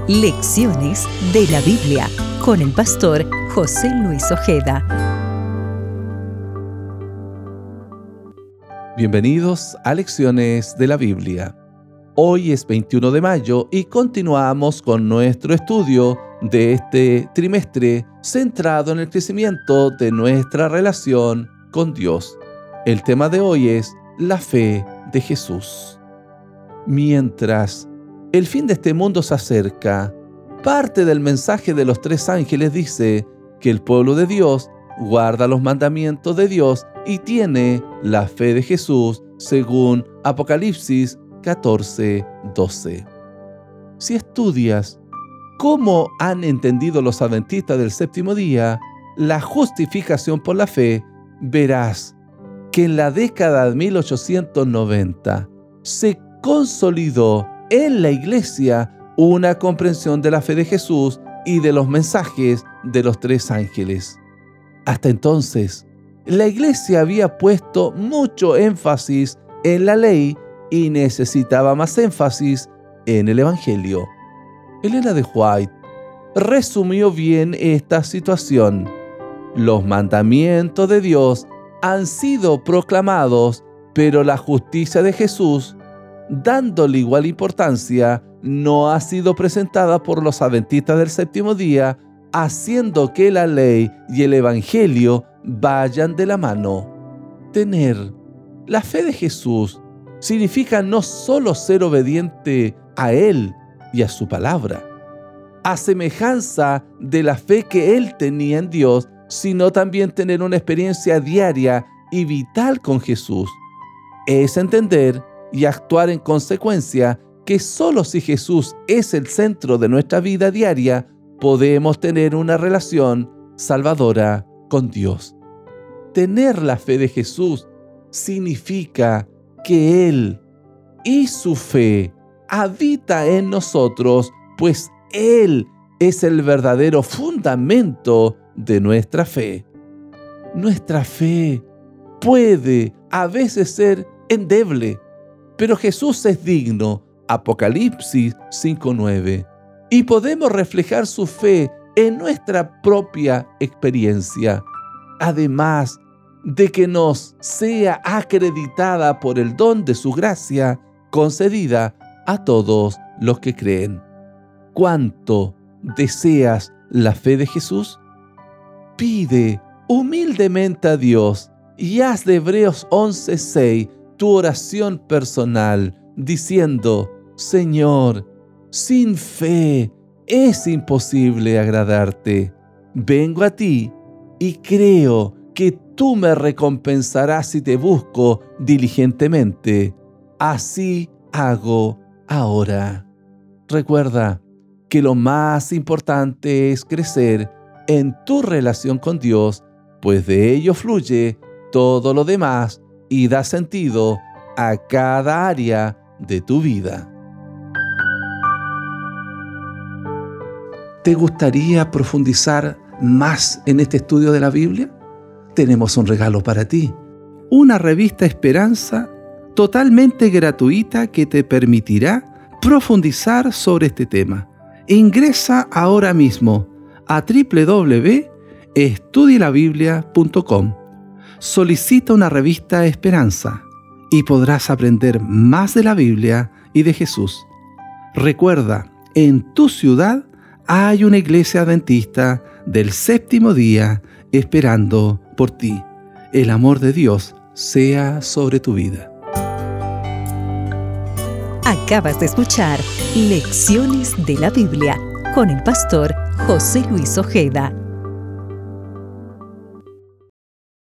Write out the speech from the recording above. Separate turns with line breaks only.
Lecciones de la Biblia con el pastor José Luis Ojeda.
Bienvenidos a Lecciones de la Biblia. Hoy es 21 de mayo y continuamos con nuestro estudio de este trimestre centrado en el crecimiento de nuestra relación con Dios. El tema de hoy es la fe de Jesús. Mientras el fin de este mundo se acerca, parte del mensaje de los tres ángeles dice que el pueblo de Dios guarda los mandamientos de Dios y tiene la fe de Jesús, según Apocalipsis 14:12. Si estudias cómo han entendido los adventistas del séptimo día la justificación por la fe, verás que en la década de 1890 se consolidó en la iglesia una comprensión de la fe de Jesús y de los mensajes de los tres ángeles. Hasta entonces, la iglesia había puesto mucho énfasis en la ley y necesitaba más énfasis en el evangelio. Elena de White resumió bien esta situación. Los mandamientos de Dios han sido proclamados, pero la justicia de Jesús, dándole igual importancia, no ha sido presentada por los adventistas del séptimo día, haciendo que la ley y el evangelio vayan de la mano. Tener la fe de Jesús significa no solo ser obediente a Él y a su palabra, a semejanza de la fe que Él tenía en Dios, sino también tener una experiencia diaria y vital con Jesús. Es entender y actuar en consecuencia que solo si Jesús es el centro de nuestra vida diaria, podemos tener una relación salvadora con Dios. Tener la fe de Jesús significa que Él y su fe habita en nosotros, pues Él es el verdadero fundamento de nuestra fe. Nuestra fe puede a veces ser endeble, pero Jesús es digno, Apocalipsis 5:9, y podemos reflejar su fe en nuestra propia experiencia, además de que nos sea acreditada por el don de su gracia concedida a todos los que creen. ¿Cuánto deseas la fe de Jesús? Pide humildemente a Dios y haz de Hebreos 11:6 tu oración personal, diciendo: Señor, sin fe es imposible agradarte. Vengo a ti y creo que tú me recompensarás si te busco diligentemente. Así hago ahora. Recuerda que lo más importante es crecer en tu relación con Dios, pues de ello fluye todo lo demás y da sentido a cada área de tu vida. ¿Te gustaría profundizar más en este estudio de la Biblia? Tenemos un regalo para ti. Una revista Esperanza totalmente gratuita que te permitirá profundizar sobre este tema. Ingresa ahora mismo a www.estudielabiblia.com. Solicita una revista Esperanza y podrás aprender más de la Biblia y de Jesús. Recuerda, en tu ciudad hay una iglesia adventista del séptimo día esperando por ti. El amor de Dios sea sobre tu vida.
Acabas de escuchar Lecciones de la Biblia con el pastor José Luis Ojeda.